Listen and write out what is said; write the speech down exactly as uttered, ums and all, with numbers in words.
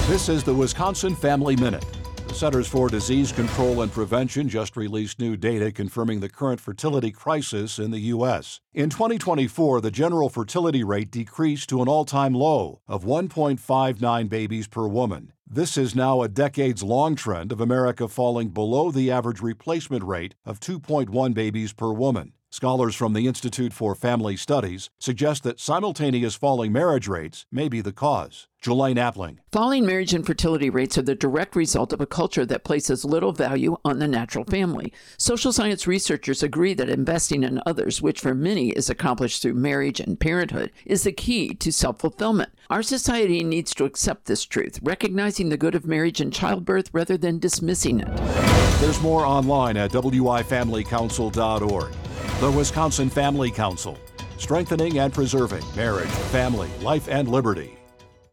This is the Wisconsin Family Minute. The Centers for Disease Control and Prevention just released new data confirming the current fertility crisis in the U S. In twenty twenty-four, the general fertility rate decreased to an all-time low of one point five nine babies per woman. This is now a decades-long trend of America falling below the average replacement rate of two point one babies per woman. Scholars from the Institute for Family Studies suggest that simultaneous falling marriage rates may be the cause. Jelaine Appling. Falling marriage and fertility rates are the direct result of a culture that places little value on the natural family. Social science researchers agree that investing in others, which for many is accomplished through marriage and parenthood, is the key to self-fulfillment. Our society needs to accept this truth, recognizing the good of marriage and childbirth rather than dismissing it. There's more online at w i family council dot org. The Wisconsin Family Council, strengthening and preserving marriage, family, life, and liberty.